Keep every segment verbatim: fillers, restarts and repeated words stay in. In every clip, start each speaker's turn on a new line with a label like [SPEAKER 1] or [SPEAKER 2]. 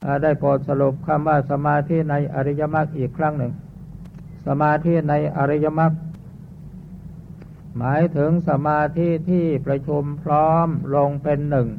[SPEAKER 1] ได้โปรดสรุปคำว่าสมาธิในอริยมรรคอีกครั้งหนึ่งสมาธิในอริยมรรคหมายถึงสมาธิที่ประชุมพร้อมลงเป็นหนึ่ง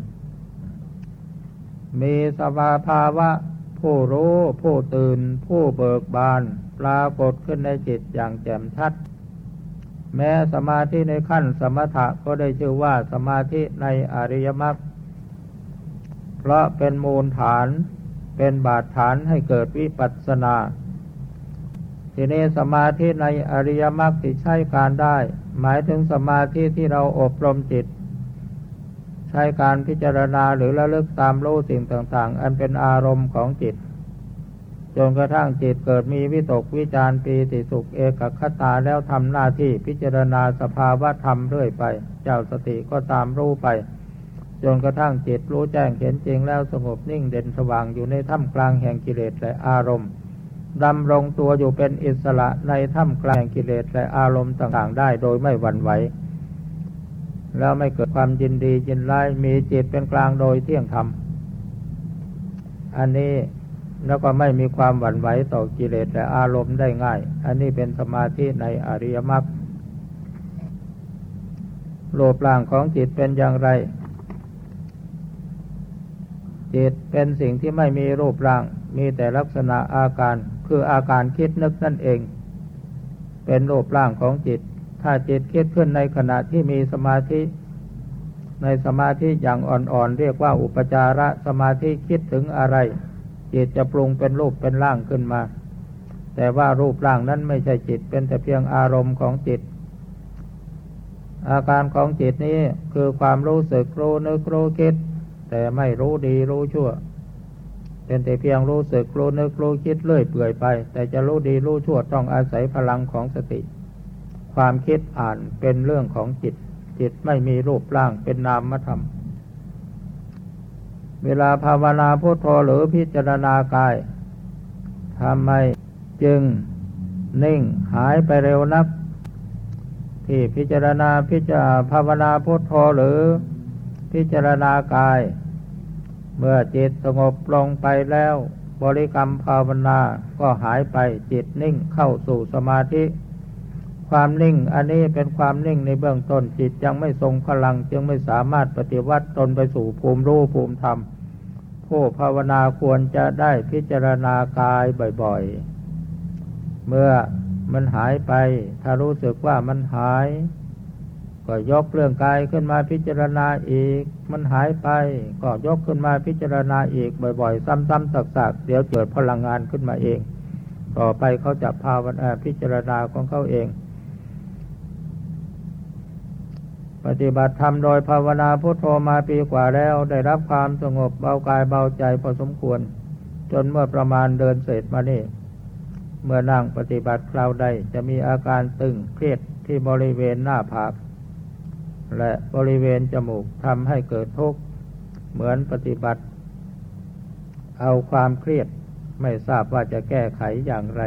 [SPEAKER 1] มีสภาวะผู้รู้ผู้ตื่นผู้เบิกบานปรากฏขึ้นในจิตอย่างแจ่มชัดแม้สมาธิในขั้นสมถะก็ได้ชื่อว่าสมาธิในอริยมรรคเพราะเป็นมูลฐานเป็นบาดฐานให้เกิดวิปัสสนาทีนี้สมาธิในอริยมรรคที่ใช้การได้หมายถึงสมาธิที่เราอบรมจิตใช้การพิจารณาหรือระลึกตามรู้สิ่งต่างๆอันเป็นอารมณ์ของจิตจนกระทั่งจิตเกิดมีวิตกวิจารปีติสุขเอกคตาแล้วทำหน้าที่พิจารณาสภาวะธรรมเรื่อยไปเจ้าสติก็ตามรู้ไปจนกระทั่งจิตรู้แจ้งเห็นจริงแล้วสงบนิ่งเด่นสว่างอยู่ในท่ามกลางแห่งกิเลสและอารมณ์ดำรงตัวอยู่เป็นอิสระในท่ามกลางแห่งกิเลสและอารมณ์ต่างๆได้โดยไม่หวั่นไหวแล้วไม่เกิดความยินดียินร้ายมีจิตเป็นกลางโดยเที่ยงธรรมอันนี้แล้วก็ไม่มีความหวั่นไหวต่อกิเลสและอารมณ์ได้ง่ายอันนี้เป็นสมาธิในอริยมรรครูปร่างของจิตเป็นอย่างไรจิตเป็นสิ่งที่ไม่มีรูปร่างมีแต่ลักษณะอาการคืออาการคิดนึกนั่นเองเป็นรูปร่างของจิตถ้าจิตคิดขึ้นในขณะที่มีสมาธิในสมาธิอย่างอ่อนๆเรียกว่าอุปจารสมาธิคิดถึงอะไรจิตจะปรุงเป็นรูปเป็นร่างขึ้นมาแต่ว่ารูปร่างนั้นไม่ใช่จิตเป็นแต่เพียงอารมณ์ของจิตอาการของจิตนี้คือความรู้สึกรู้นึกรู้คิดแต่ไม่รู้ดีรู้ชั่วเป็นแต่เพียงรู้สึกรู้นึกรู้คิดเลื่อยเปื่อยไปแต่จะรู้ดีรู้ชั่วต้องอาศัยพลังของสติความคิดอ่านเป็นเรื่องของจิตจิตไม่มีรูปร่างเป็นนามธรรมเวลาภาวนาพุทโธหรือพิจารณากายทำไมจึงนิ่งหายไปเร็วนักที่พิจารณาพิจารภาวนาพุทโธหรือพิจารณากายเมื่อจิตสงบลงไปแล้วบริกรรมภาวนาก็หายไปจิตนิ่งเข้าสู่สมาธิความนิ่งอันนี้เป็นความนิ่งในเบื้องต้นจิตยังไม่ทรงพลังจึงไม่สามารถปฏิวัติตนไปสู่ภูมิรู้ภูมิธรรมผู้ภาวนาควรจะได้พิจารณากายบ่อยๆเมื่อมันหายไปถ้ารู้สึกว่ามันหายก็ยกเรื่องกายขึ้นมาพิจารณาอีกมันหายไปก็ยกขึ้นมาพิจารณาอีกบ่อยๆซ้ำๆซักๆเดี๋ยวเกิดพลังงานขึ้นมาเองต่อไปเขาจะภาวนาพิจารณาของเขาเองปฏิบัติธรรมโดยภาวนาพุทโธมาปีกว่าแล้วได้รับความสงบเบากายเบาใจพอสมควรจนเมื่อประมาณเดินเสร็จมานี่เมื่อนั่งปฏิบัติคราวใดจะมีอาการตึงเครียดที่บริเวณหน้าผากและบริเวณจมูกทำให้เกิดทุกข์เหมือนปฏิบัติเอาความเครียดไม่ทราบว่าจะแก้ไขอย่างไร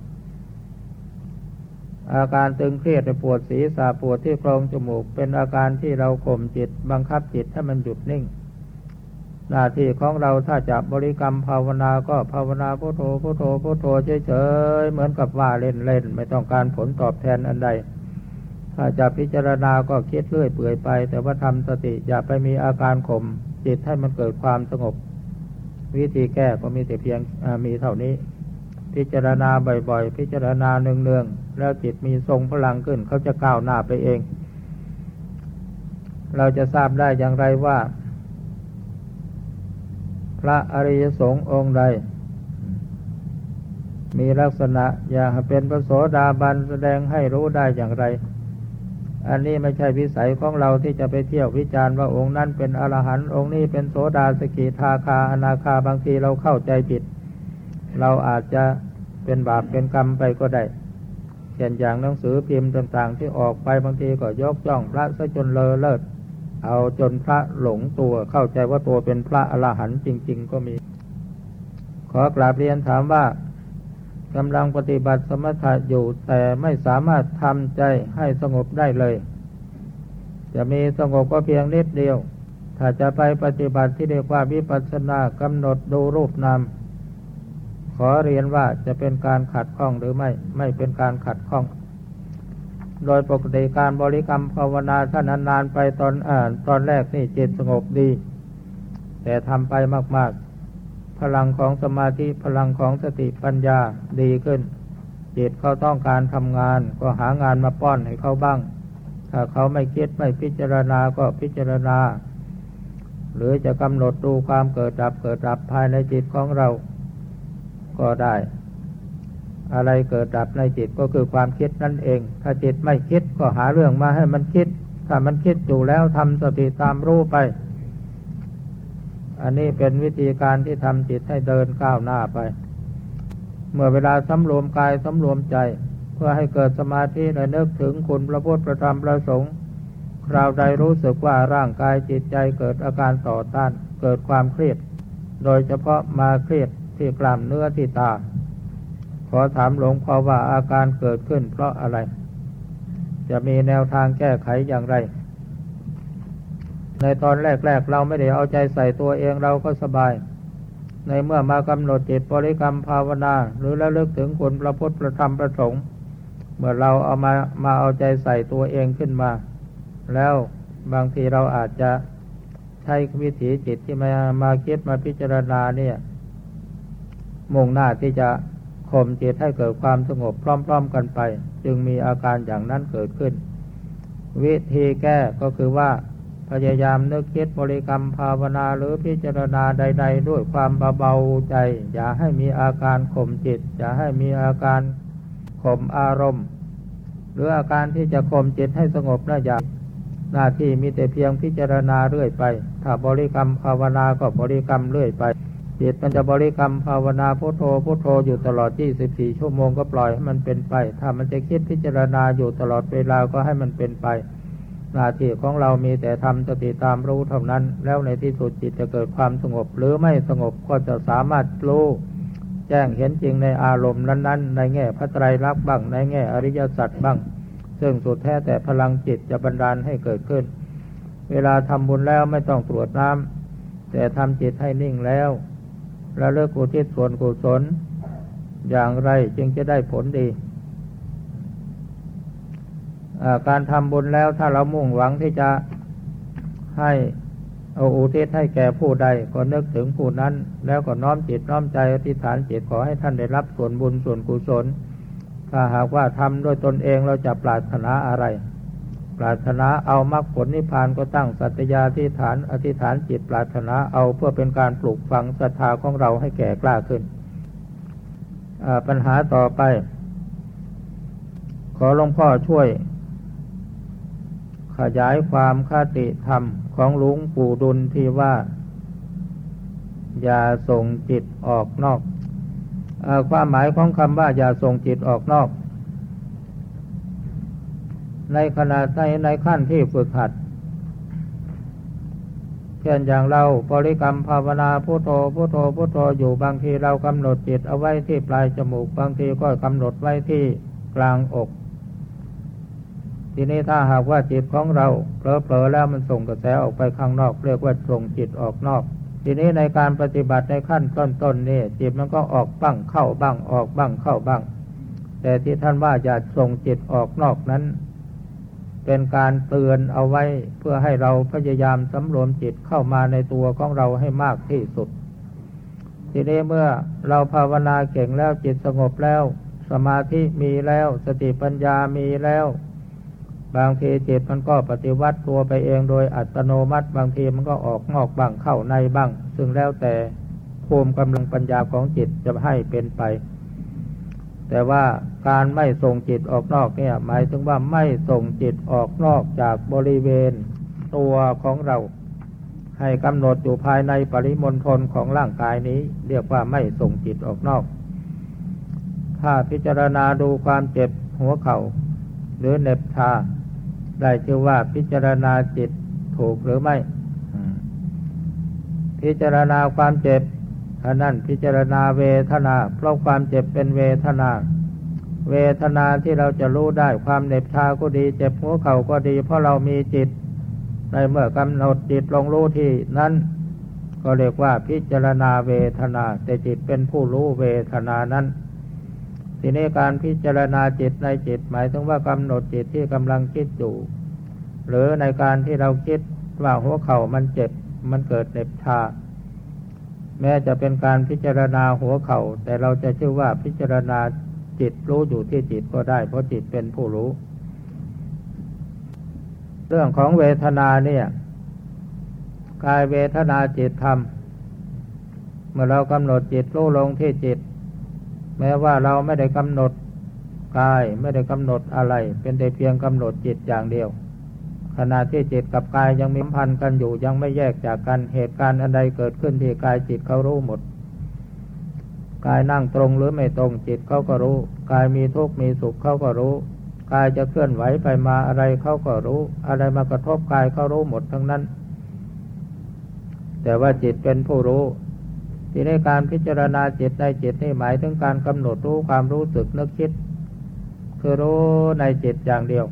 [SPEAKER 1] อาการตึงเครียดปวดศีรษะปวดที่โพรงจมูกเป็นอาการที่เราข่มจิตบังคับจิตให้มันหยุดนิ่งหน้าที่ของเราถ้าจะบริกรรมภาวนาก็ภาวนาพุทโธพุทโธพุทโธเฉยๆเหมือนกับว่าเล่นๆไม่ต้องการผลตอบแทนอันใดถ้าจะพิจารณาก็คิดเรื่อยเปื่อยไปแต่ว่าทำสติอย่าไปมีอาการข่มจิตให้มันเกิดความสงบวิธีแก้ก็มีแต่เพียงมีเท่านี้พิจารณาบ่อยๆพิจารณาเนืองๆแล้วจิตมีทรงพลังขึ้นเขาจะก้าวหน้าไปเองเราจะทราบได้อย่างไรว่าพระอริยสงฆ์องค์ใดมีลักษณะอย่างเป็นพระโสดาบันแสดงให้รู้ได้อย่างไรอันนี้ไม่ใช่วิสัยของเราที่จะไปเที่ยววิจารณ์ว่าองค์นั้นเป็นอรหันต์องค์นี้เป็นโสดาสกิทาคาอนาคาบางทีเราเข้าใจผิดเราอาจจะเป็นบาปเป็นกรรมไปก็ได้เช่นอย่างหนังสือพิมพ์ต่างๆที่ออกไปบางทีก็ยกย่องพระซะจนเลอเลิศเอาจนพระหลงตัวเข้าใจว่าตัวเป็นพระอรหันต์จริงๆก็มีขอกราบเรียนถามว่ากำลังปฏิบัติสมถะอยู่แต่ไม่สามารถทำใจให้สงบได้เลยจะมีสงบก็เพียงนิดเดียวถ้าจะไปปฏิบัติที่เรียกว่าวิปัสสนากำหนดดูรูปนามขอเรียนว่าจะเป็นการขัดข้องหรือไม่ไม่เป็นการขัดข้องโดยปกติการบริกรรมภาวนาถ้านานๆไปตอนอ่านตอนแรกนี่จิตสงบดีแต่ทำไปมากๆพลังของสมาธิพลังของสติปัญญาดีขึ้นจิตเขาต้องการทำงานก็หางานมาป้อนให้เขาบ้างถ้าเขาไม่คิดไม่พิจารณาก็พิจารณาหรือจะกำหนดดูความเกิดดับเกิดดับภายในจิตของเราก็ได้อะไรเกิดดับในจิตก็คือความคิดนั่นเองถ้าจิตไม่คิดก็หาเรื่องมาให้มันคิดถ้ามันคิดอยู่แล้วทำสติตามรู้ไปอันนี้เป็นวิธีการที่ทำจิตให้เดินก้าวหน้าไปเมื่อเวลาสำรวมกายสำรวมใจเพื่อให้เกิดสมาธิและนึกถึงคุณพระพุทธพระธรรมพระสงฆ์คราวใดรู้สึกว่าร่างกายจิตใจเกิดอาการต่อต้านเกิดความเครียดโดยเฉพาะมาเครียดที่กล้ามเนื้อที่ตาขอถามหลวงพ่อว่าอาการเกิดขึ้นเพราะอะไรจะมีแนวทางแก้ไขอย่างไรในตอนแรกๆเราไม่ได้เอาใจใส่ตัวเองเราก็สบายในเมื่อมากำหนดจิตบริกรรมภาวนาหรือระลึกถึงคุณพระพุทธพระธรรมพระสงฆ์เมื่อเราเอามามาเอาใจใส่ตัวเองขึ้นมาแล้วบางทีเราอาจจะใช้วิถีจิตที่มามาคิดมาพิจารณาเนี่ยมุ่งหน้าที่จะข่มจิตให้เกิดความสงบพร้อมๆกันไปจึงมีอาการอย่างนั้นเกิดขึ้นวิธีแก้ก็คือว่าพยายามนึกคิดบริกรรมภาวนาหรือพิจารณาใดๆด้วยความเบาๆใจอย่าให้มีอาการข่มจิตอย่าให้มีอาการข่มอารมณ์หรืออาการที่จะข่มจิตให้สงบนะอย่าหน้าที่มีแต่เพียงพิจารณาเรื่อยไปถ้าบริกรรมภาวนาก็บริกรรมเรื่อยไปจิตมันจะบริกรรมภาวนาพุทโธพุทโธอยู่ตลอดยี่สิบสี่ชั่วโมงก็ปล่อยให้มันเป็นไปถ้ามันจะคิดพิจารณาอยู่ตลอดเวลาก็ให้มันเป็นไปหน้าที่ของเรามีแต่ทำสติตามรู้เท่านั้นแล้วในที่สุดจิตจะเกิดความสงบหรือไม่สงบก็จะสามารถรู้แจ้งเห็นจริงในอารมณ์นั้นๆในแง่พระไตรลักษณ์บ้างในแง่อริยสัจบ้างซึ่งสุดแท้แต่พลังจิตจะบันดาลให้เกิดขึ้นเวลาทำบุญแล้วไม่ต้องตรวจน้ำแต่ทำจิตให้นิ่งแล้วระลึกอุทิศส่วนกุศลอย่างไรจึงจะได้ผลดีการทำบุญแล้วถ้าเรามุ่งหวังที่จะให้เอาอุทิศให้แก่ผู้ใดก็นึกถึงผู้นั้นแล้วก็น้อมจิตน้อมใจอธิษฐานจิตขอให้ท่านได้รับส่วนบุญส่วนกุศลถ้าหากว่าทำด้วยตนเองเราจะปรารถนาอะไรปรารถนาเอามรรคผลนิพพานก็ตั้งสัตยาธิษฐานอธิษฐานจิตปรารถนาเอาเพื่อเป็นการปลูกฝังศรัทธาของเราให้แก่กล้าขึ้นปัญหาต่อไปขอหลวงพ่อช่วยขยายความคติธรรมของหลวงปู่ดุลที่ว่าอย่าส่งจิตออกนอกเอ่อความหมายของคำว่าอย่าส่งจิตออกนอกในขณะในในขั้นที่ฝึกหัดเช่นอย่างเราบริกรรมภาวนาพุทโธพุทโธพุทโธอยู่บางทีเรากำหนดจิตเอาไว้ที่ปลายจมูกบางทีก็กำหนดไว้ที่กลางอกทีนี้ถ้าหากว่าจิตของเราเผลอๆแล้วมันส่งกระแสออกไปข้างนอกเรียกว่าส่งจิตออกนอกทีนี้ในการปฏิบัติในขั้นต้นๆนี่จิตมันก็ออกบ้างเข้าบ้างออกบ้างเข้าบ้างแต่ที่ท่านว่าอย่าส่งจิตออกนอกนั้นเป็นการเตือนเอาไว้เพื่อให้เราพยายามสำรวมจิตเข้ามาในตัวของเราให้มากที่สุดทีนี้เมื่อเราภาวนาเก่งแล้วจิตสงบแล้วสมาธิมีแล้วสติปัญญามีแล้วบางทีจิตมันก็ปฏิวัติตัวไปเองโดยอัตโนมัติบางทีมันก็ออกนอกบ้างเข้าในบ้างซึ่งแล้วแต่ภูมิกำลังปัญญาของจิตจะให้เป็นไปแต่ว่าการไม่ส่งจิตออกนอกเนี่ยหมายถึงว่าไม่ส่งจิตออกนอกจากบริเวณตัวของเราให้กำหนดอยู่ภายในปริมณฑลของร่างกายนี้เรียกว่าไม่ส่งจิตออกนอกถ้าพิจารณาดูความเจ็บหัวเข่าหรือเหน็บชาได้ชื่อว่าพิจารณาจิตถูกหรือไม่พิจารณาความเจ็บท่านั้นพิจารณาเวทนาเพราะความเจ็บเป็นเวทนาเวทนาที่เราจะรู้ได้ความเหน็บชาก็ดีเจ็บหัวเข่าก็ดีเพราะเรามีจิตในเมื่อกำหนดจิตลงรู้ที่นั้นก็เรียกว่าพิจารณาเวทนาแต่จิตเป็นผู้รู้เวทนานั้นทีนี้การพิจารณาจิตในจิตหมายถึงว่ากำหนดจิตที่กำลังคิดอยู่หรือในการที่เราคิดว่าหัวเข่ามันเจ็บมันเกิดเหน็บชาแม้จะเป็นการพิจารณาหัวเข่าแต่เราจะชื่อว่าพิจารณาจิตรู้อยู่ที่จิตก็ได้เพราะจิตเป็นผู้รู้เรื่องของเวทนาเนี่ยกายเวทนาจิตธรรมเมื่อเรากำหนดจิตรู้ลงที่จิตแม้ว่าเราไม่ได้กำหนดกายไม่ได้กำหนดอะไรเป็นแต่เพียงกำหนดจิตอย่างเดียวขณะที่จิตกับกายยังมีสัมพันธ์กันอยู่ยังไม่แยกจากกันเหตุการณ์อันใดเกิดขึ้นที่กายจิตเขารู้หมดกายนั่งตรงหรือไม่ตรงจิตเขาก็รู้กายมีทุกข์มีสุขเขาก็รู้กายจะเคลื่อนไหวไปมาอะไรเขาก็รู้อะไรมากระทบกายเขารู้หมดทั้งนั้นแต่ว่าจิตเป็นผู้รู้ทีนี้การพิจารณาจิตในจิตนี่หมายถึงการกำหนดรู้ความรู้สึกนึกคิดคือรู้ในจิตอย่างเดียว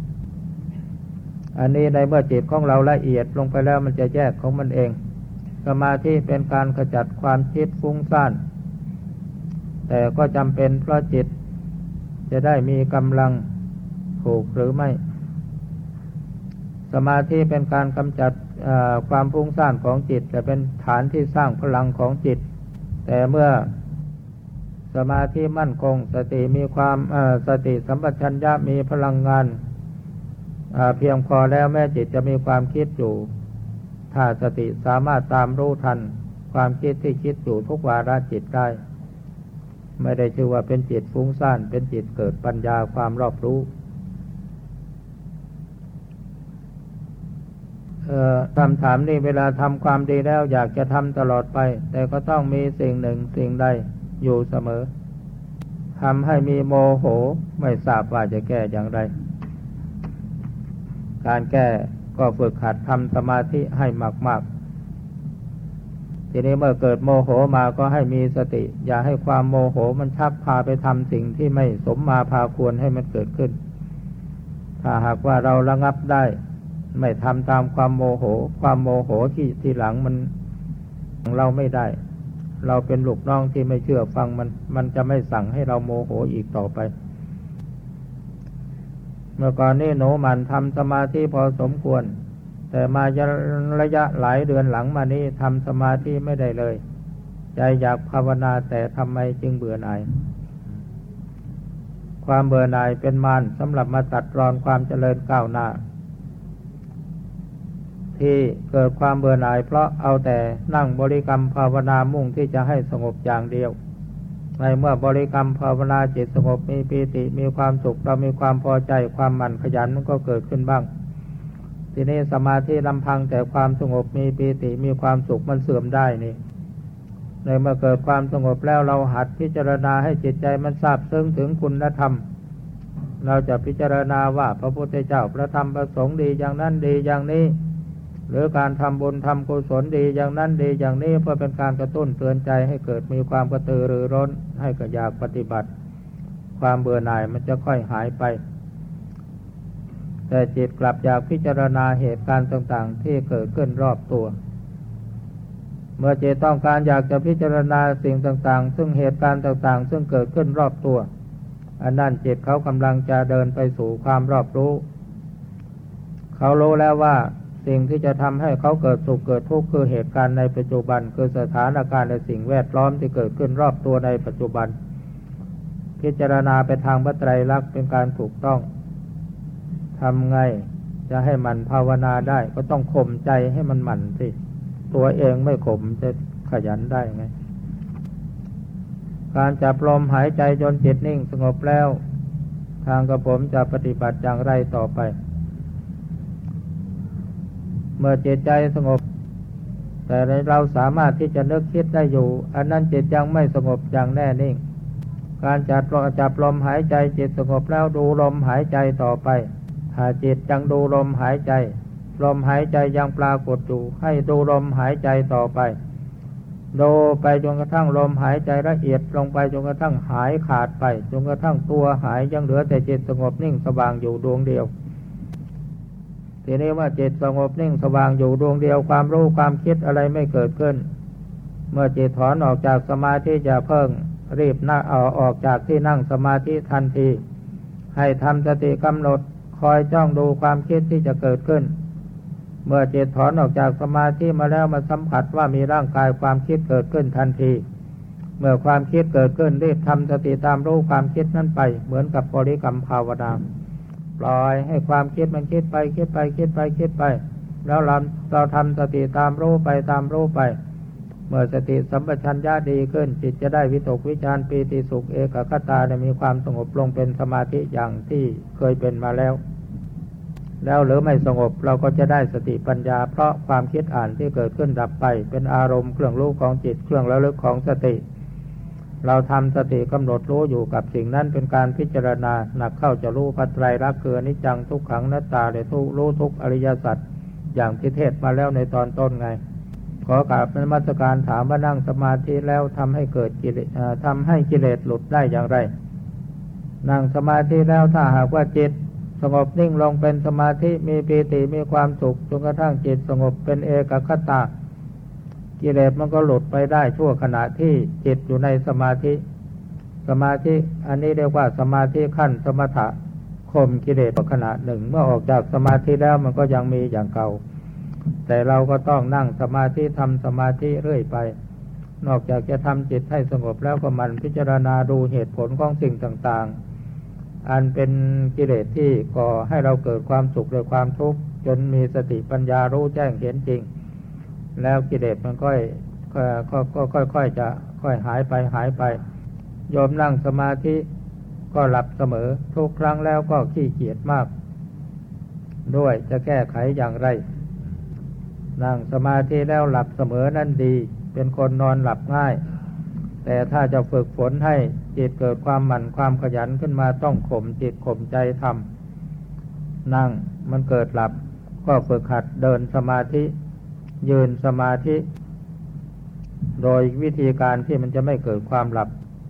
[SPEAKER 1] อันนี้ในเมื่อจิตของเราละเอียดลงไปแล้วมันจะแยกของมันเองสมาธิเป็นการขจัดความคิดฟุ้งซ่านแต่ก็จำเป็นเพราะจิตจะได้มีกำลังถูกหรือไม่สมาธิเป็นการกำจัดความฟุ้งซ่านของจิตแต่เป็นฐานที่สร้างพลังของจิตแต่เมื่อสมาธิมั่นคงสติมีความสติสัมปชัญญะมีพลังงานเพียงพอแล้วแม้จิตจะมีความคิดอยู่ถ้าสติสามารถตามรู้ทันความคิดที่คิดอยู่ทุกวาระจิตได้ไม่ได้ชื่อว่าเป็นจิตฟุ้งซ่านเป็นจิตเกิดปัญญาความรอบรู้เอ่อคำถามนี้เวลาทำความดีแล้วอยากจะทำตลอดไปแต่ก็ต้องมีสิ่งหนึ่งสิ่งใดอยู่เสมอทำให้มีโมโหไม่ทราบว่าจะแก้อย่างไรการแก้ก็ฝึกหัดทำสมาธิให้มากๆทีนี้เมื่อเกิดโมโหมาก็ให้มีสติอย่าให้ความโมโหมันชักพาไปทำสิ่งที่ไม่สมมาพาควรให้มันเกิดขึ้นถ้าหากว่าเราระงับได้ไม่ทำตามความโมโหความโมโหที่ทีหลังมันเราไม่ได้เราเป็นลูกน้องที่ไม่เชื่อฟังมันมันจะไม่สั่งให้เราโมโหอีกต่อไปเมื่อก่อนนี้หนูมันทำสมาธิพอสมควรแต่มาระยะหลายเดือนหลังมานี้ทำสมาธิไม่ได้เลยใจอยากภาวนาแต่ทำไมจึงเบื่อหน่ายความเบื่อหน่ายเป็นมารสำหรับมาตัดรอนความเจริญก้าวหน้าที่เกิดความเบื่อหน่ายเพราะเอาแต่นั่งบริกรรมภาวนามุ่งที่จะให้สงบอย่างเดียวในเมื่อบริกรรมภาวนาจิตสงบมีปีติมีความสุขเรามีความพอใจความหมั่นขยันมันก็เกิดขึ้นบ้างทีนี้สมาธิลำพังแต่ความสงบมีปีติมีความสุขมันเสื่อมได้นี่ในเมื่อเกิดความสงบแล้วเราหัดพิจารณาให้จิตใจมันทราบซึ้งถึงคุณธรรมเราจะพิจารณาว่าพระพุทธเจ้าพระธรรมพระสงฆ์ดีอย่างนั้นดีอย่างนี้หรือการทำบุญทำกุศลดีอย่างนั้นดีอย่างนี้เพื่อเป็นการกระตุ้นเตือนใจให้เกิดมีความกระตือรือร้นให้กระอยากปฏิบัติความเบื่อหน่ายมันจะค่อยหายไปแต่จิตกลับอยากพิจารณาเหตุการณ์ต่างๆที่เกิดขึ้นรอบตัวเมื่อจิตต้องการอยากจะพิจารณาสิ่งต่างๆซึ่งเหตุการณ์ต่างๆซึ่งเกิดขึ้นรอบตัวอันนั้นจิตเขากำลังจะเดินไปสู่ความรอบรู้เขารู้แล้วว่าสิ่งที่จะทำให้เขาเกิดสุขเกิดทุกข์คือเหตุการณ์ในปัจจุบันคือสถานการณ์และสิ่งแวดล้อมที่เกิดขึ้นรอบตัวในปัจจุบันพิจารณาไปทางพระไตรลักษณ์เป็นการถูกต้องทำไงจะให้มันภาวนาได้ก็ต้องข่มใจให้มันหมั่นสิตัวเองไม่ข่มจะขยันได้ไงการจับลมหายใจจนจิตนิ่งสงบแล้วทางกระผมจะปฏิบัติอย่างไรต่อไปเมื่อจิตใจสงบแต่เราสามารถที่จะนึกคิดได้อยู่อันนั้นจิตยังไม่สงบอย่างแน่นิ่งการจับจับลมหายใจจิตสงบแล้วดูลมหายใจต่อไปถ้าจิตยังดูลมหายใจลมหายใจยังปรากฏอยู่ให้ดูลมหายใจต่อไปดูไปจนกระทั่งลมหายใจละเอียดลงไปจนกระทั่งหายขาดไปจนกระทั่งตัวหายยังเหลือแต่จิตสงบนิ่งสว่างอยู่ดวงเดียวทีนี้ว่าจิตสงบนิ่งสว่างอยู่ดวงเดียวความรู้ความคิดอะไรไม่เกิดขึ้นเมื่อจิตถอนออกจากสมาธิจะเพิ่งรีบนั่งเอาออกจากที่นั่งสมาธิทันทีให้ทำสติกำหนดคอยจ้องดูความคิดที่จะเกิดขึ้นเมื่อจิตถอนออกจากสมาธิมาแล้วมาสัมผัสว่ามีร่างกายความคิดเกิดขึ้นทันทีเมื่อความคิดเกิดขึ้นรีบทำสติตามรู้ความคิดนั้นไปเหมือนกับบริกรรมภาวนาปล่อยให้ความคิดมันคิดไปคิดไปคิดไปคิดไปแล้วเราเราทำสติตามรู้ไปตามรู้ไปเมื่อสติสัมปชัญญะดีขึ้นจิตจะได้วิตกวิจารปีติสุขเอกคตาได้มีความสงบลงเป็นสมาธิอย่างที่เคยเป็นมาแล้วแล้วหรือไม่สงบเราก็จะได้สติปัญญาเพราะความคิดอ่านที่เกิดขึ้นดับไปเป็นอารมณ์เครื่องรู้ของจิตเครื่องระลึกของสติเราทำสติกำหนดรู้อยู่กับสิ่งนั้นเป็นการพิจารณาหนักเข้าจะรู้พระไตรลักษณ์คืออนิจจังทุกขังอนัตตาและทุกรู้ทุกอริยสัจอย่างที่เทศมาแล้วในตอนต้นไงขอกราบนมัสการถามว่านั่งสมาธิแล้วทำให้เกิดกิเลสทำให้กิเลสหลุดได้อย่างไรนั่งสมาธิแล้วถ้าหากว่าจิตสงบนิ่งลงเป็นสมาธิมีปีติมีความสุขจนกระทั่งจิตสงบเป็นเอกคตากิเลสมันก็หลุดไปได้ชั่วขณะที่จิตอยู่ในสมาธิสมาธิอันนี้เรียกว่าสมาธิขั้นสมถะข่มกิเลสขณะหนึ่งเมื่อออกจากสมาธิแล้วมันก็ยังมีอย่างเก่าแต่เราก็ต้องนั่งสมาธิทำสมาธิเรื่อยไปนอกจากจะทำจิตให้สงบแล้วก็มันพิจารณาดูเหตุผลของสิ่งต่างๆอันเป็นกิเลสที่ก่อให้เราเกิดความสุขหรือความทุกข์จนมีสติปัญญารู้แจ้งเห็นจริงแล้วกิเลสมันก็ค่อยๆจะค่อยหายไปหายไปโยมนั่งสมาธิก็หลับเสมอทุกครั้งแล้วก็ขี้เกียจมากด้วยจะแก้ไขอย่างไรนั่งสมาธิแล้วหลับเสมอนั่นดีเป็นคนนอนหลับง่ายแต่ถ้าจะฝึกฝนให้จิตเกิดความหมั่นความขยันขึ้นมาต้องข่มจิตข่มใจทำนั่งมันเกิดหลับก็ฝึกหัดเดินสมาธิยืนสมาธิโดยวิธีการที่มันจะไม่เกิดความหลับ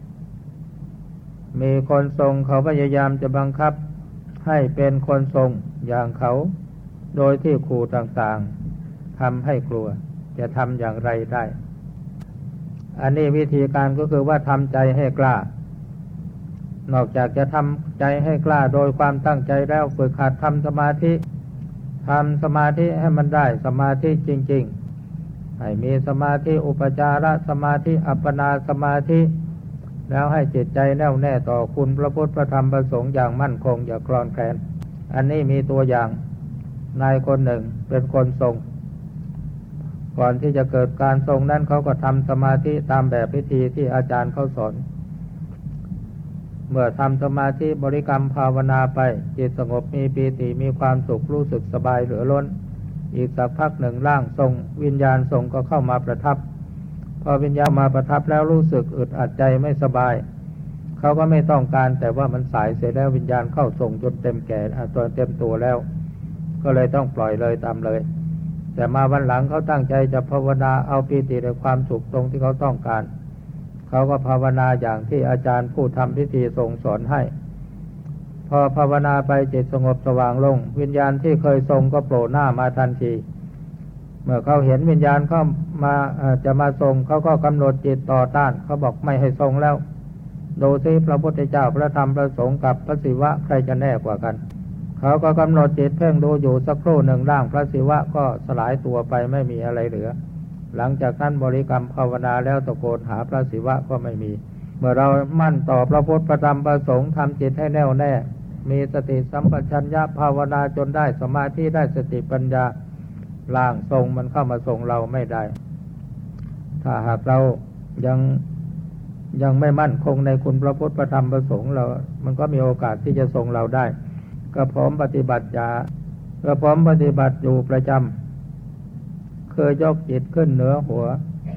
[SPEAKER 1] มีคนทรงเขาพยายามจะบังคับให้เป็นคนทรงอย่างเขาโดยที่ครูต่างๆทำให้กลัวจะทำอย่างไรได้อันนี้วิธีการก็คือว่าทำใจให้กล้านอกจากจะทำใจให้กล้าโดยความตั้งใจแล้วฝึกหัดทำสมาธิทำสมาธิให้มันได้สมาธิจริงๆให้มีสมาธิอุปจารสมาธิอัปปนาสมาธิแล้วให้จิตใจแน่วแน่ต่อคุณพระพุทธพระธรรมพระสงฆ์อย่างมั่นคงอย่าคลอนแคลนอันนี้มีตัวอย่างนายคนหนึ่งเป็นคนทรงก่อนที่จะเกิดการทรงนั้นเขาก็ทำสมาธิตามแบบพิธีที่อาจารย์เขาสอนเมื่อทำสมาธิบริกรรมภาวนาไปจิตสงบมีปีติมีความสุขรู้สึกสบายเหลือล้นอีกสักพักหนึ่งร่างทรงวิญญาณทรงก็เข้ามาประทับพอวิญญาณมาประทับแล้วรู้สึกอึดอัดใจไม่สบายเขาก็ไม่ต้องการแต่ว่ามันสายเสียแล้ววิญญาณเข้าทรงจนเต็มแก่ตัวเต็มตัวแล้วก็เลยต้องปล่อยเลยตามเลยแต่มาวันหลังเขาตั้งใจจะภาวนาเอาปีติในความสุขตรงที่เขาต้องการเขาก็ภาวนาอย่างที่อาจารย์ผู้ทำพิธีทรงสอนให้พอภาวนาไปจิตสงบสว่างลงวิญญาณที่เคยทรงก็โผล่หน้ามาทันทีเมื่อเขาเห็นวิญญาณเข้ามาจะมาทรงเขาก็กำหนดจิตต่อต้านเขาบอกไม่ให้ทรงแล้วดูซิพระพุทธเจ้าพระธรรมพระสงฆ์กับพระศิวะใครจะแน่กว่ากันเขาก็กำหนดจิตเพ่งดูอยู่สักครู่หนึ่งร่างพระศิวะก็สลายตัวไปไม่มีอะไรเหลือหลังจากนั้นบริกรรมภาวนาแล้วตะโกนหาพระศิวะก็ไม่มีเมื่อเรามั่นต่อพระพุทธพระธรรมพระสงฆ์ทำจิตให้แน่วแน่มีสติสัมปชัญญะภาวนาจนได้สมาธิได้สติปัญญาร่างทรงมันเข้ามาทรงเราไม่ได้ถ้าหากเรายังยังไม่มั่นคงในคุณพระพุทธพระธรรมพระสงฆ์เรามันก็มีโอกาสที่จะทรงเราได้ก็พร้อมปฏิบัติยาก็พร้อมปฏิบัติอยู่ประจำเคยยกจิตขึ้นเหนือหัว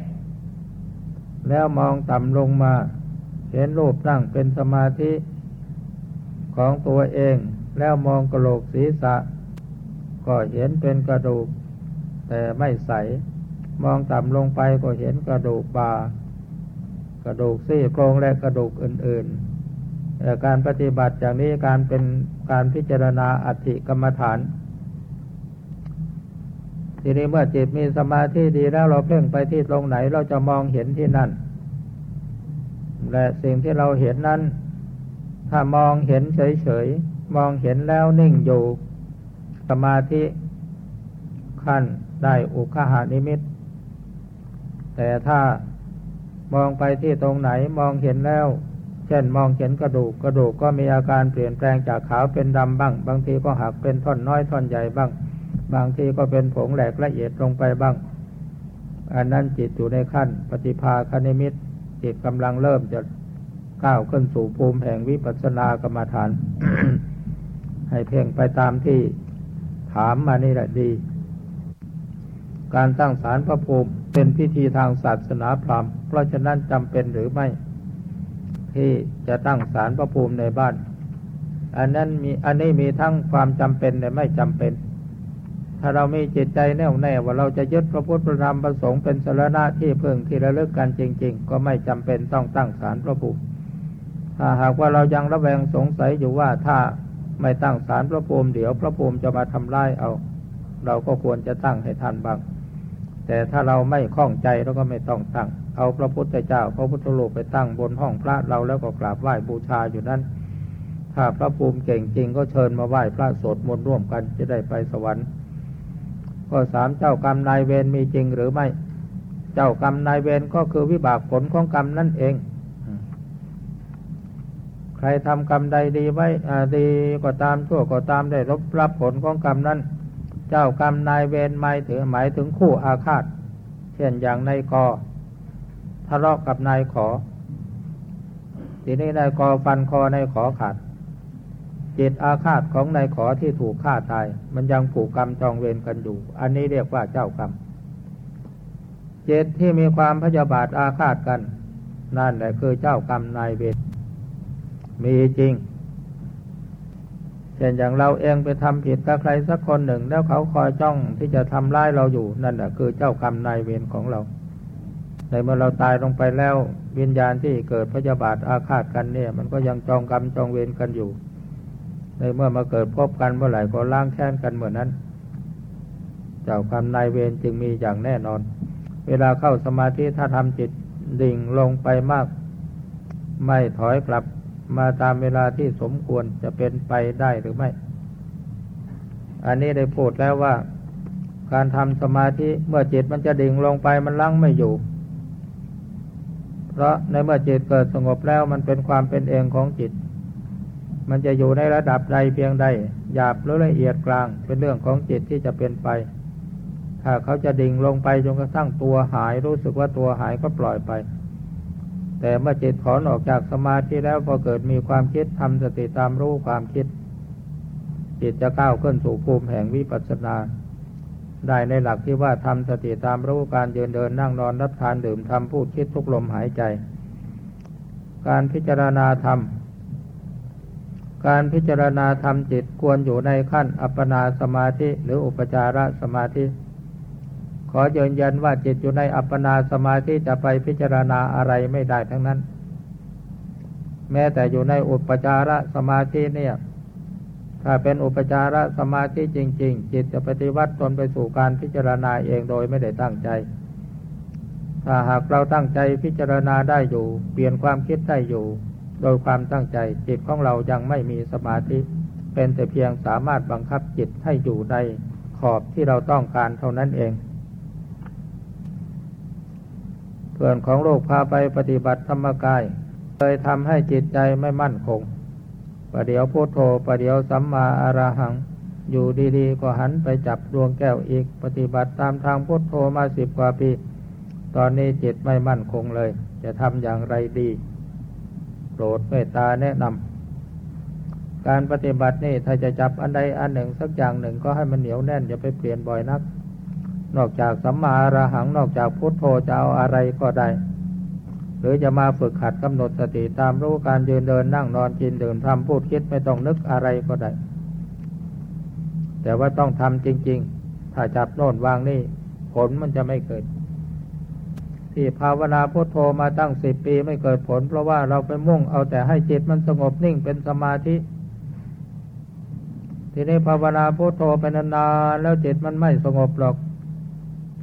[SPEAKER 1] แล้วมองต่ำลงมาเห็นรูปนั่งเป็นสมาธิของตัวเองแล้วมองกะโหลกศีรษะก็เห็นเป็นกระดูกแต่ไม่ใสมองต่ำลงไปก็เห็นกระดูกบ่ากระดูกซี่โครงและกระดูกอื่นๆแต่การปฏิบัติอย่างนี้การเป็นการพิจารณาอัตถิกรรมฐานทีนี้เมื่อจิตมีสมาธิดีแล้วเราเพ่งไปที่ตรงไหนเราจะมองเห็นที่นั่นและสิ่งที่เราเห็นนั้นถ้ามองเห็นเฉยๆมองเห็นแล้วนิ่งอยู่สมาธิขั้นได้อุคหานิมิตแต่ถ้ามองไปที่ตรงไหนมองเห็นแล้วเช่นมองเห็นกระดูกกระดูกก็มีอาการเปลี่ยนแปลงจากขาวเป็นดำบ้างบางทีก็หักเป็นท่อนน้อยท่อนใหญ่บ้างบางทีก็เป็นผงแหลกละเอียดลงไปบ้างอันนั้นจิตอยู่ในขั้นปฏิภาคนิมิตจิตกำลังเริ่มจะก้าวขึ้นสู่ภูมิแห่งวิปัสสนากรรมฐาน ให้เพ่งไปตามที่ถามมานี่แหละดีการตั้งศาลพระภูมิเป็นพิธีทางศาสนาพราหมณ์เพราะฉะนั้นจำเป็นหรือไม่ที่จะตั้งศาลพระภูมิในบ้านอันนั้นมีอันนี้มีทั้งความจำเป็นและไม่จำเป็นถ้าเรามีจิตใจแน่วแน่ว่าเราจะยึดพระพุทธพระธรรมพระสงฆ์เป็นสรณะที่พึ่งที่ระลึกกันจริงๆก็ไม่จำเป็นต้องตั้งศาลพระภูมิถ้าหากว่าเรายังระแวงสงสัยอยู่ว่าถ้าไม่ตั้งศาลพระภูมิเดี๋ยวพระภูมิจะมาทำลายเอาเราก็ควรจะตั้งให้ท่านบ้างแต่ถ้าเราไม่คล่องใจเราก็ไม่ต้องตั้งเอาพระพุทธเจ้าพระพุทธรูปไปตั้งบนห้องพระเราแล้วก็กราบไหว้บูชาอยู่นั้นถ้าพระภูมิเก่งจริงก็เชิญมาไหว้พระสวดมนต์ร่วมกันจะได้ไปสวรรค์ข้อสามเจ้ากรรมนายเวรมีจริงหรือไม่เจ้ากรรมนายเวรก็คือวิบากผลของกรรมนั่นเองใครทำกรรมใดดีไว้ดีก็ตามชั่วก็ตามได้รับรับผลของกรรมนั้นเจ้ากรรมนายเวรหมายถึงหมายถึงคู่อาฆาตเช่นอย่างนายกอทะเลาะกับนายขอทีนี้นายกอฟันคอนายขอขาดจิตอาฆาตของนายขอที่ถูกฆ่าตายมันยังผูกกรรมจองเวรกันอยู่อันนี้เรียกว่าเจ้ากรรมจิตที่มีความพยาบาทอาฆาตกันนั่นแหละคือเจ้ากรรมนายเวรมีจริงเช่นอย่างเราเองไปทำผิดกับใครสักคนหนึ่งแล้วเขาคอยจ้องที่จะทำร้ายเราอยู่นั่นแหละคือเจ้ากรรมนายเวรของเราในเมื่อเราตายลงไปแล้ววิญญาณที่เกิดพยาบาทอาฆาตกันเนี่ยมันก็ยังจองกรรมจองเวรกันอยู่ในเมื่อมาเกิดพบกันเมื่อไหร่ก็ล้างแค้นกันเหมือนนั้นเจ้ากรรมนายเวรจึงมีอย่างแน่นอนเวลาเข้าสมาธิถ้าทำจิตดิ่งลงไปมากไม่ถอยกลับมาตามเวลาที่สมควรจะเป็นไปได้หรือไม่อันนี้ได้พูดแล้วว่าการทำสมาธิเมื่อจิตมันจะดิ่งลงไปมันลังไม่อยู่เพราะในเมื่อจิตเกิดสงบแล้วมันเป็นความเป็นเองของจิตมันจะอยู่ในระดับใดเพียงใดหยาบหรือละเอียดกลางเป็นเรื่องของจิตที่จะเป็นไปถ้าเขาจะดิ่งลงไปจนกระทั่งตัวหายรู้สึกว่าตัวหายก็ปล่อยไปแต่เมื่อจิตถอนออกจากสมาธิแล้วพอเกิดมีความคิดทำสติตามรู้ความคิดจิตจะก้าวขึ้นสู่ภูมิแห่งวิปัสสนาได้ในหลักที่ว่าทำสติตามรู้การยืนเดินนั่งนอนรับทานดื่มทำพูดคิดทุกลมหายใจการพิจารณาธรรมการพิจารณาธรรมจิตควรอยู่ในขั้นอัปปนาสมาธิหรืออุปจารสมาธิขอยืนยันว่าจิตอยู่ในอัปปนาสมาธิจะไปพิจารณาอะไรไม่ได้ทั้งนั้นแม้แต่อยู่ในอุปจารสมาธิเนี่ยถ้าเป็นอุปจารสมาธิจริงๆจิตจะปฏิวัติตนไปสู่การพิจารณาเองโดยไม่ได้ตั้งใจถ้าหากเราตั้งใจพิจารณาได้อยู่เปลี่ยนความคิดได้อยู่โดยความตั้งใจจิตของเรายังไม่มีสมาธิเป็นแต่เพียงสามารถบังคับจิตให้อยู่ในขอบที่เราต้องการเท่านั้นเองเพื่อนของโลกพาไปปฏิบัติธรรมกายเลยทำให้จิตใจไม่มั่นคงประเดี๋ยวพุทโธประเดี๋ยวสัมมาอรหังอยู่ดีๆก็หันไปจับดวงแก้วอีกปฏิบัติตามทางพุทโธมาสิบกว่าปีตอนนี้จิตไม่มั่นคงเลยจะทำอย่างไรดีโปรดเมตตาแนะนำการปฏิบัตินี่ถ้าจะจับอันใดอันหนึ่งสักอย่างหนึ่งก็ให้มันเหนียวแน่นอย่าไปเปลี่ยนบ่อยนักนอกจากสัมมาอรหังนอกจากพุทโธจะเอาอะไรก็ได้หรือจะมาฝึกหัดกำหนดสติตามรู้การยืนเดินนั่งนอนกินดื่มทำพูดคิดไม่ต้องนึกอะไรก็ได้แต่ว่าต้องทำจริงๆถ้าจับโน่นวางนี่ผลมันจะไม่เกิดที่ภาวนาพุทโธมาตั้งสิบปีไม่เกิดผลเพราะว่าเราไปมุ่งเอาแต่ให้จิตมันสงบนิ่งเป็นสมาธิทีนี้ภาวนาพุทโธไปนานๆแล้วจิตมันไม่สงบหรอก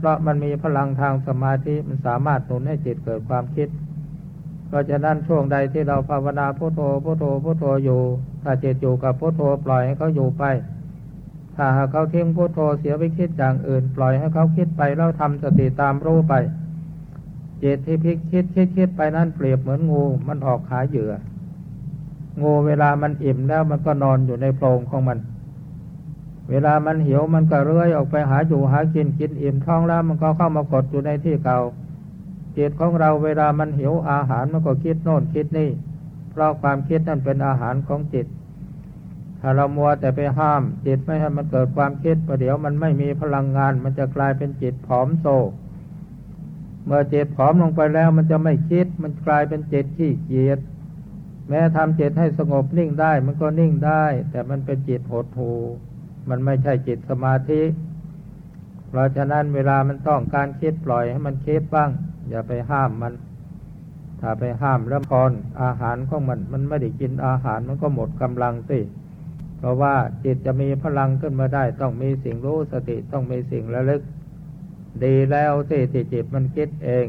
[SPEAKER 1] เพราะมันมีพลังทางสมาธิมันสามารถหนุนให้จิตเกิดความคิดเพราะฉะนั้นช่วงใดที่เราภาวนาพุทโธพุทโธพุทโธอยู่ถ้าจิตอยู่กับพุทโธปล่อยให้เขาอยู่ไปถ้าหากเขาทิ้งพุทโธเสียไปคิดอย่างอื่นปล่อยให้เขาคิดไปแล้วทำสติตามรู้ไปจิตที่พลิกคิดคิดคิดไปนั้นเปรียบเหมือนงูมันออกหาเหยื่องูเวลามันอิ่มแล้วมันก็นอนอยู่ในโพรงของมันเวลามันหิวมันก็เลื้อยออกไปหาอยู่หากินกินอิ่มท้องแล้วมันก็เข้ามากดอยู่ในที่เก่าจิตของเราเวลามันหิวอาหารมันก็คิดโน่นคิดนี่เพราะความคิดนั่นเป็นอาหารของจิตถ้าเรามัวแต่ไปห้ามจิตไม่ให้มันเกิดความคิดประเดี๋ยวมันไม่มีพลังงานมันจะกลายเป็นจิตผอมโซเมื่อจิตผอมลงไปแล้วมันจะไม่คิดมันกลายเป็นจิตขี้เกียจแม้ทำจิตให้สงบนิ่งได้มันก็นิ่งได้แต่มันเป็นจิตหดหู่มันไม่ใช่จิตสมาธิเพราะฉะนั้นเวลามันต้องการคิดปล่อยให้มันคิดบ้างอย่าไปห้ามมันถ้าไปห้ามแล้วพรอาหารของมันมันไม่ได้กินอาหารมันก็หมดกำลังสิเพราะว่าจิตจะมีพลังขึ้นมาได้ต้องมีสิ่งรู้สติต้องมีสิ่งระลึกดีแล้วสิที่จิตมันคิดเอง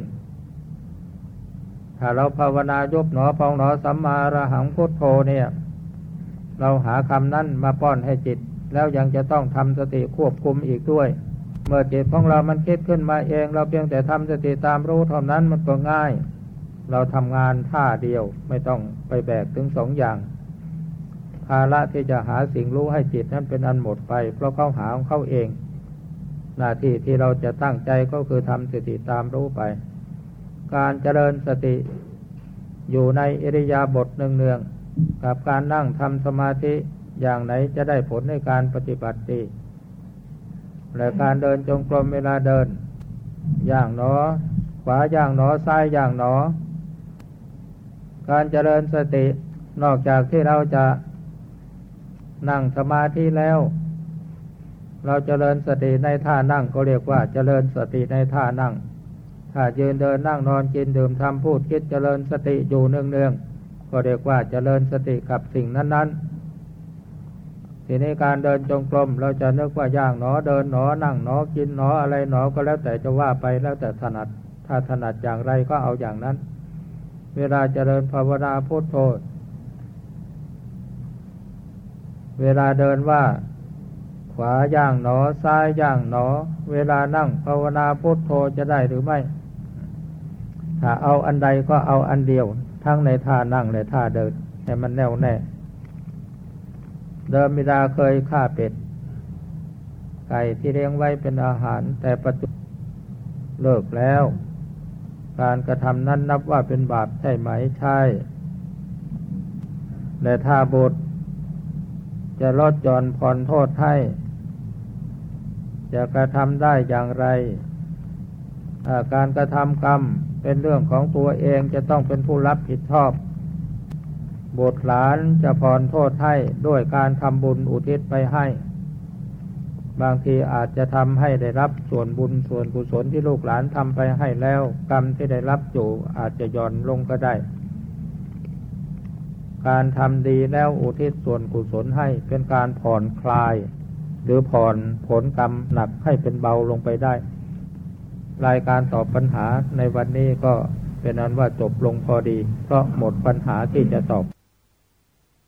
[SPEAKER 1] ถ้าเราภาวนายบหนอพองหนอสัมมาอรหังพุทโธเนี่ยเราหาคำนั้นมาป้อนให้จิตแล้วยังจะต้องทำสติควบคุมอีกด้วยเมื่อจิตของเรามันคิดขึ้นมาเองเราเพียงแต่ทำสติตามรู้เท่านั้นมันก็ง่ายเราทำงานท่าเดียวไม่ต้องไปแบกถึงสองอย่างภาระที่จะหาสิ่งรู้ให้จิตนั้นเป็นอันหมดไปเพราะเขาหาของเขาเองหน้าที่ที่เราจะตั้งใจก็คือทำสติตามรู้ไปการเจริญสติอยู่ในอิริยาบถเนืองๆกับการนั่งทำสมาธิอย่างไหนจะได้ผลในการปฏิบัติดีและการเดินจงกรมเวลาเดินย่างหนอขวาย่างหนอซ้ายย่างหนอการเจริญสตินอกจากที่เราจะนั่งสมาธิแล้วเราเจริญสติในท่านั่งก็เรียกว่าเจริญสติในท่านั่งถ้ายืนเดินนั่งนอนกินดื่มทำพูดคิดเจริญสติอยู่เนืองๆก็เรียกว่าเจริญสติกับสิ่งนั้นๆทีนี้การเดินจงกรมเราจะนึกว่าย่างหนอเดินหนอนั่งหนอกินหนออะไรหนอก็แล้วแต่จะว่าไปแล้วแต่ถนัดถ้าถนัดอย่างไรก็เอาอย่างนั้นเวลาเจริญภาวนาพุทโธเวลาเดินว่าขวาย่างหนอซ้ายย่างหนอเวลานั่งภาวนาพุทโธจะได้หรือไม่ถ้าเอาอันใดก็เอาอันเดียวทั้งในท่านั่งและท่าเดินให้มันแน่วแน่เดิมบิดาเคยฆ่าเป็ดไก่ที่เลี้ยงไว้เป็นอาหารแต่ปัจจุบันเลิกแล้วการกระทำนั้นนับว่าเป็นบาปใช่ไหมใช่และถ้าบุตรจะลดหย่อนผ่อนโทษให้จะกระทำได้อย่างไรการกระทำกรรมเป็นเรื่องของตัวเองจะต้องเป็นผู้รับผิดชอบบุตรหลานจะผ่อนโทษให้ด้วยการทำบุญอุทิศไปให้บางทีอาจจะทำให้ได้รับส่วนบุญส่วนกุศลที่ลูกหลานทำไปให้แล้วกรรมที่ได้รับอยู่อาจจะหย่อนลงก็ได้การทำดีแล้วอุทิศส่วนกุศลให้เป็นการผ่อนคลายหรือผ่อนผลกรรมหนักให้เป็นเบาลงไปได้รายการตอบปัญหาในวันนี้ก็เป็นอันว่าจบลงพอดีเพราะหมดปัญหาที่จะตอบ